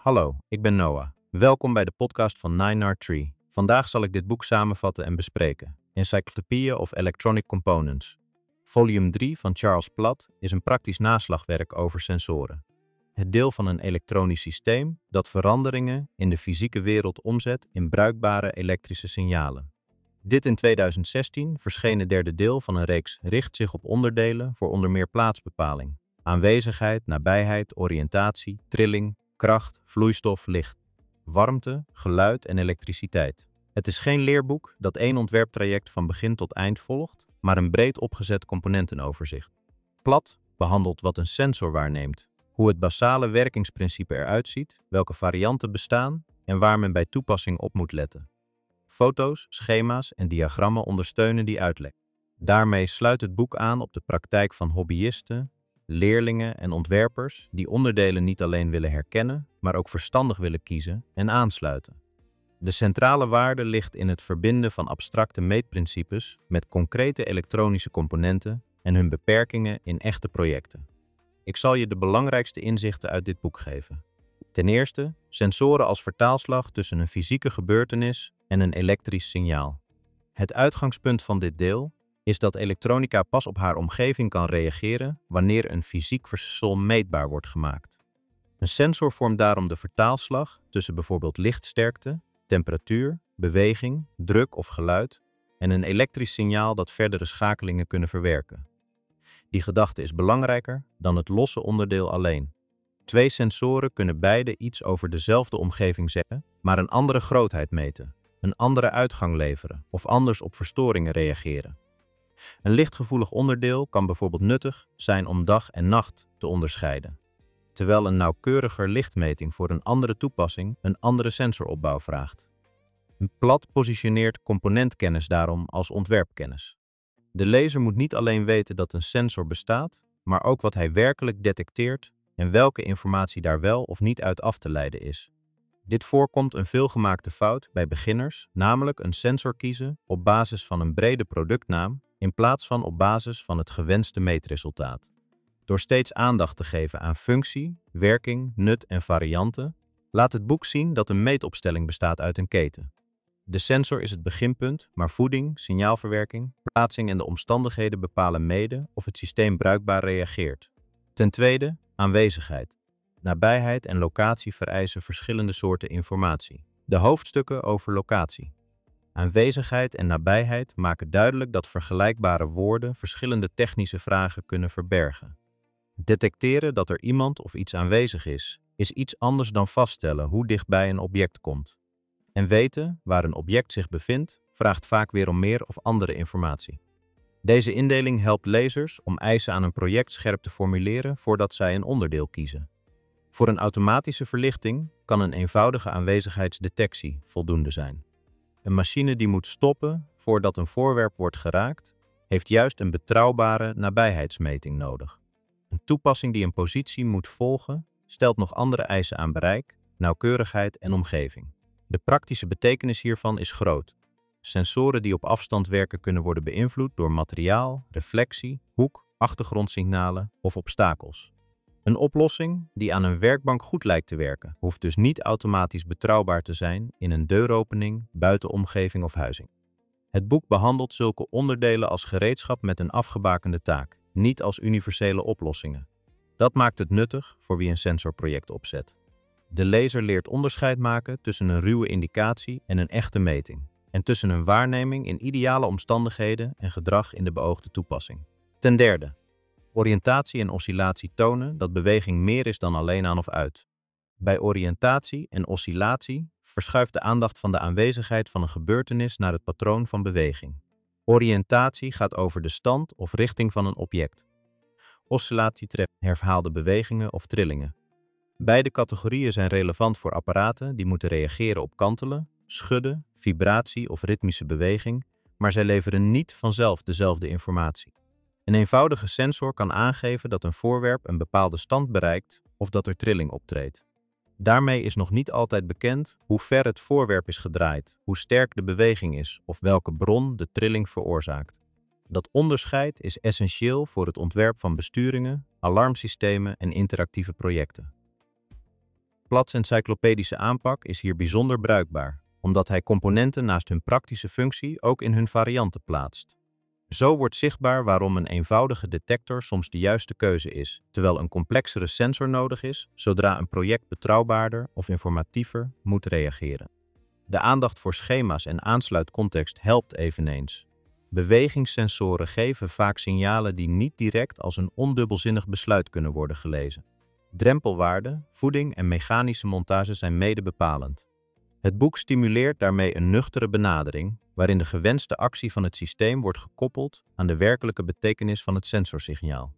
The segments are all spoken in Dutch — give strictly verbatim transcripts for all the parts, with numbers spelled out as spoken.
Hallo, ik ben Noah. Welkom bij de podcast van nine R Tree. Vandaag zal ik dit boek samenvatten en bespreken. Encyclopedia of Electronic Components. Volume drie van Charles Platt is een praktisch naslagwerk over sensoren. Het deel van een elektronisch systeem dat veranderingen in de fysieke wereld omzet in bruikbare elektrische signalen. Dit in tweeduizend zestien verschenen derde deel van een reeks richt zich op onderdelen voor onder meer plaatsbepaling, aanwezigheid, nabijheid, oriëntatie, trilling, kracht, vloeistof, licht, warmte, geluid en elektriciteit. Het is geen leerboek dat één ontwerptraject van begin tot eind volgt, maar een breed opgezet componentenoverzicht. Platt behandelt wat een sensor waarneemt, hoe het basale werkingsprincipe eruit ziet, welke varianten bestaan en waar men bij toepassing op moet letten. Foto's, schema's en diagrammen ondersteunen die uitleg. Daarmee sluit het boek aan op de praktijk van hobbyisten, leerlingen en ontwerpers die onderdelen niet alleen willen herkennen, maar ook verstandig willen kiezen en aansluiten. De centrale waarde ligt in het verbinden van abstracte meetprincipes met concrete elektronische componenten en hun beperkingen in echte projecten. Ik zal je de belangrijkste inzichten uit dit boek geven. Ten eerste, sensoren als vertaalslag tussen een fysieke gebeurtenis en een elektrisch signaal. Het uitgangspunt van dit deel is dat elektronica pas op haar omgeving kan reageren wanneer een fysiek verschil meetbaar wordt gemaakt. Een sensor vormt daarom de vertaalslag tussen bijvoorbeeld lichtsterkte, temperatuur, beweging, druk of geluid en een elektrisch signaal dat verdere schakelingen kunnen verwerken. Die gedachte is belangrijker dan het losse onderdeel alleen. Twee sensoren kunnen beide iets over dezelfde omgeving zeggen, maar een andere grootheid meten, een andere uitgang leveren of anders op verstoringen reageren. Een lichtgevoelig onderdeel kan bijvoorbeeld nuttig zijn om dag en nacht te onderscheiden, terwijl een nauwkeuriger lichtmeting voor een andere toepassing een andere sensoropbouw vraagt. Platt positioneert componentkennis daarom als ontwerpkennis. De lezer moet niet alleen weten dat een sensor bestaat, maar ook wat hij werkelijk detecteert en welke informatie daar wel of niet uit af te leiden is. Dit voorkomt een veelgemaakte fout bij beginners, namelijk een sensor kiezen op basis van een brede productnaam in plaats van op basis van het gewenste meetresultaat. Door steeds aandacht te geven aan functie, werking, nut en varianten, laat het boek zien dat een meetopstelling bestaat uit een keten. De sensor is het beginpunt, maar voeding, signaalverwerking, plaatsing en de omstandigheden bepalen mede of het systeem bruikbaar reageert. Ten tweede, aanwezigheid. Nabijheid en locatie vereisen verschillende soorten informatie. De hoofdstukken over locatie. Aanwezigheid en nabijheid maken duidelijk dat vergelijkbare woorden verschillende technische vragen kunnen verbergen. Detecteren dat er iemand of iets aanwezig is, is iets anders dan vaststellen hoe dichtbij een object komt. En weten waar een object zich bevindt, vraagt vaak weer om meer of andere informatie. Deze indeling helpt lezers om eisen aan een project scherp te formuleren voordat zij een onderdeel kiezen. Voor een automatische verlichting kan een eenvoudige aanwezigheidsdetectie voldoende zijn. Een machine die moet stoppen voordat een voorwerp wordt geraakt, heeft juist een betrouwbare nabijheidsmeting nodig. Een toepassing die een positie moet volgen, stelt nog andere eisen aan bereik, nauwkeurigheid en omgeving. De praktische betekenis hiervan is groot. Sensoren die op afstand werken kunnen worden beïnvloed door materiaal, reflectie, hoek, achtergrondsignalen of obstakels. Een oplossing die aan een werkbank goed lijkt te werken, hoeft dus niet automatisch betrouwbaar te zijn in een deuropening, buitenomgeving of huizing. Het boek behandelt zulke onderdelen als gereedschap met een afgebakende taak, niet als universele oplossingen. Dat maakt het nuttig voor wie een sensorproject opzet. De lezer leert onderscheid maken tussen een ruwe indicatie en een echte meting, en tussen een waarneming in ideale omstandigheden en gedrag in de beoogde toepassing. Ten derde, oriëntatie en oscillatie tonen dat beweging meer is dan alleen aan of uit. Bij oriëntatie en oscillatie verschuift de aandacht van de aanwezigheid van een gebeurtenis naar het patroon van beweging. Oriëntatie gaat over de stand of richting van een object. Oscillatie treft herhaalde bewegingen of trillingen. Beide categorieën zijn relevant voor apparaten die moeten reageren op kantelen, schudden, vibratie of ritmische beweging, maar zij leveren niet vanzelf dezelfde informatie. Een eenvoudige sensor kan aangeven dat een voorwerp een bepaalde stand bereikt of dat er trilling optreedt. Daarmee is nog niet altijd bekend hoe ver het voorwerp is gedraaid, hoe sterk de beweging is of welke bron de trilling veroorzaakt. Dat onderscheid is essentieel voor het ontwerp van besturingen, alarmsystemen en interactieve projecten. Platts encyclopedische aanpak is hier bijzonder bruikbaar, omdat hij componenten naast hun praktische functie ook in hun varianten plaatst. Zo wordt zichtbaar waarom een eenvoudige detector soms de juiste keuze is, terwijl een complexere sensor nodig is zodra een project betrouwbaarder of informatiever moet reageren. De aandacht voor schema's en aansluitcontext helpt eveneens. Bewegingssensoren geven vaak signalen die niet direct als een ondubbelzinnig besluit kunnen worden gelezen. Drempelwaarden, voeding en mechanische montage zijn mede bepalend. Het boek stimuleert daarmee een nuchtere benadering, waarin de gewenste actie van het systeem wordt gekoppeld aan de werkelijke betekenis van het sensorsignaal.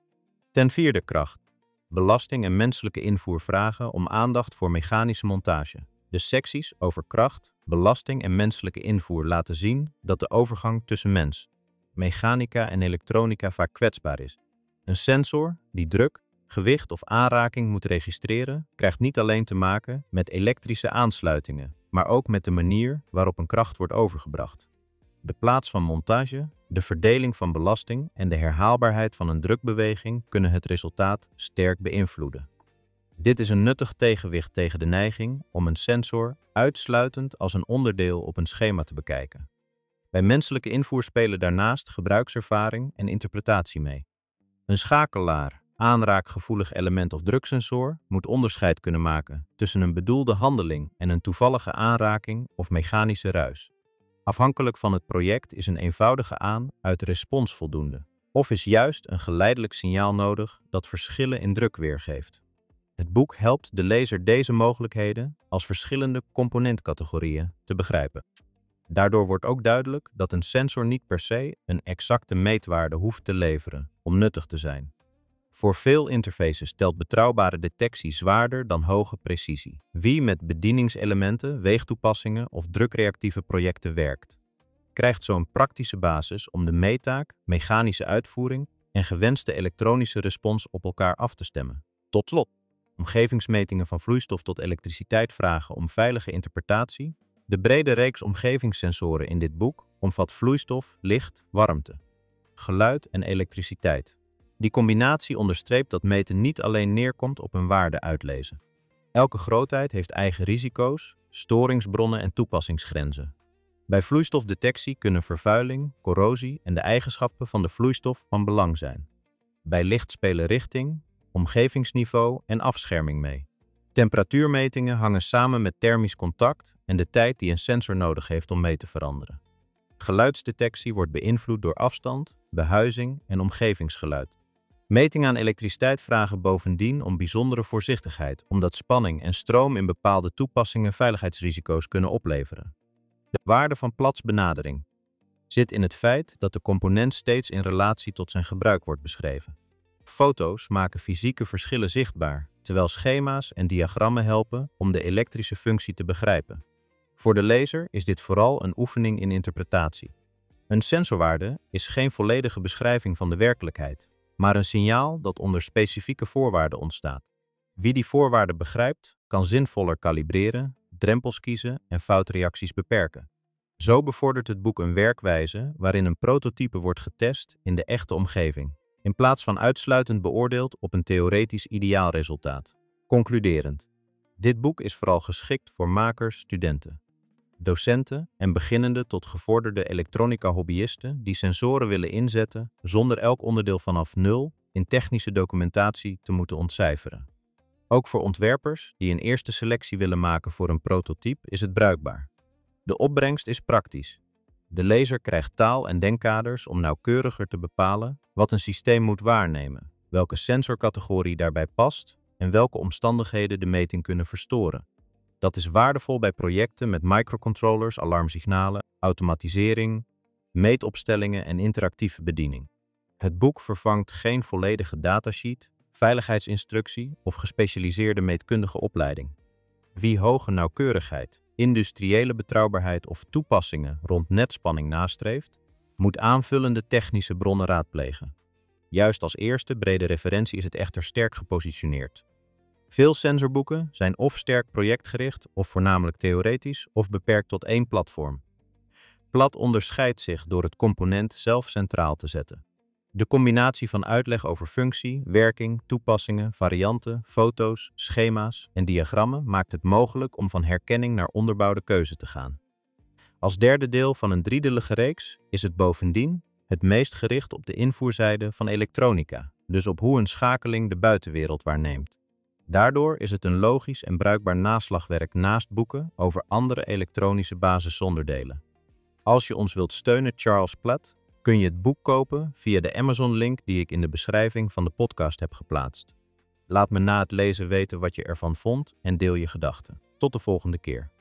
Ten vierde kracht. Belasting en menselijke invoer vragen om aandacht voor mechanische montage. De secties over kracht, belasting en menselijke invoer laten zien dat de overgang tussen mens, mechanica en elektronica vaak kwetsbaar is. Een sensor die druk, gewicht of aanraking moet registreren, krijgt niet alleen te maken met elektrische aansluitingen, maar ook met de manier waarop een kracht wordt overgebracht. De plaats van montage, de verdeling van belasting en de herhaalbaarheid van een drukbeweging kunnen het resultaat sterk beïnvloeden. Dit is een nuttig tegenwicht tegen de neiging om een sensor uitsluitend als een onderdeel op een schema te bekijken. Bij menselijke invoer spelen daarnaast gebruikservaring en interpretatie mee. Een schakelaar, aanraakgevoelig element of druksensor moet onderscheid kunnen maken tussen een bedoelde handeling en een toevallige aanraking of mechanische ruis. Afhankelijk van het project is een eenvoudige aan-uit-respons voldoende, of is juist een geleidelijk signaal nodig dat verschillen in druk weergeeft. Het boek helpt de lezer deze mogelijkheden als verschillende componentcategorieën te begrijpen. Daardoor wordt ook duidelijk dat een sensor niet per se een exacte meetwaarde hoeft te leveren om nuttig te zijn. Voor veel interfaces stelt betrouwbare detectie zwaarder dan hoge precisie. Wie met bedieningselementen, weegtoepassingen of drukreactieve projecten werkt, krijgt zo'n praktische basis om de meetaak, mechanische uitvoering en gewenste elektronische respons op elkaar af te stemmen. Tot slot, omgevingsmetingen van vloeistof tot elektriciteit vragen om veilige interpretatie. De brede reeks omgevingssensoren in dit boek omvat vloeistof, licht, warmte, geluid en elektriciteit. Die combinatie onderstreept dat meten niet alleen neerkomt op een waarde uitlezen. Elke grootheid heeft eigen risico's, storingsbronnen en toepassingsgrenzen. Bij vloeistofdetectie kunnen vervuiling, corrosie en de eigenschappen van de vloeistof van belang zijn. Bij licht spelen richting, omgevingsniveau en afscherming mee. Temperatuurmetingen hangen samen met thermisch contact en de tijd die een sensor nodig heeft om mee te veranderen. Geluidsdetectie wordt beïnvloed door afstand, behuizing en omgevingsgeluid. Metingen aan elektriciteit vragen bovendien om bijzondere voorzichtigheid, omdat spanning en stroom in bepaalde toepassingen veiligheidsrisico's kunnen opleveren. De waarde van Platts benadering zit in het feit dat de component steeds in relatie tot zijn gebruik wordt beschreven. Foto's maken fysieke verschillen zichtbaar, terwijl schema's en diagrammen helpen om de elektrische functie te begrijpen. Voor de lezer is dit vooral een oefening in interpretatie. Een sensorwaarde is geen volledige beschrijving van de werkelijkheid, maar een signaal dat onder specifieke voorwaarden ontstaat. Wie die voorwaarden begrijpt, kan zinvoller kalibreren, drempels kiezen en foutreacties beperken. Zo bevordert het boek een werkwijze waarin een prototype wordt getest in de echte omgeving, in plaats van uitsluitend beoordeeld op een theoretisch ideaalresultaat. Concluderend. Dit boek is vooral geschikt voor makers, studenten, docenten en beginnende tot gevorderde elektronica-hobbyisten die sensoren willen inzetten zonder elk onderdeel vanaf nul in technische documentatie te moeten ontcijferen. Ook voor ontwerpers die een eerste selectie willen maken voor een prototype is het bruikbaar. De opbrengst is praktisch. De lezer krijgt taal en denkkaders om nauwkeuriger te bepalen wat een systeem moet waarnemen, welke sensorcategorie daarbij past en welke omstandigheden de meting kunnen verstoren. Dat is waardevol bij projecten met microcontrollers, alarmsignalen, automatisering, meetopstellingen en interactieve bediening. Het boek vervangt geen volledige datasheet, veiligheidsinstructie of gespecialiseerde meetkundige opleiding. Wie hoge nauwkeurigheid, industriële betrouwbaarheid of toepassingen rond netspanning nastreeft, moet aanvullende technische bronnen raadplegen. Juist als eerste brede referentie is het echter sterk gepositioneerd. Veel sensorboeken zijn of sterk projectgericht of voornamelijk theoretisch of beperkt tot één platform. Platt onderscheidt zich door het component zelf centraal te zetten. De combinatie van uitleg over functie, werking, toepassingen, varianten, foto's, schema's en diagrammen maakt het mogelijk om van herkenning naar onderbouwde keuze te gaan. Als derde deel van een driedelige reeks is het bovendien het meest gericht op de invoerzijde van elektronica, dus op hoe een schakeling de buitenwereld waarneemt. Daardoor is het een logisch en bruikbaar naslagwerk naast boeken over andere elektronische basisonderdelen. Als je ons wilt steunen, Charles Platt, kun je het boek kopen via de Amazon-link die ik in de beschrijving van de podcast heb geplaatst. Laat me na het lezen weten wat je ervan vond en deel je gedachten. Tot de volgende keer.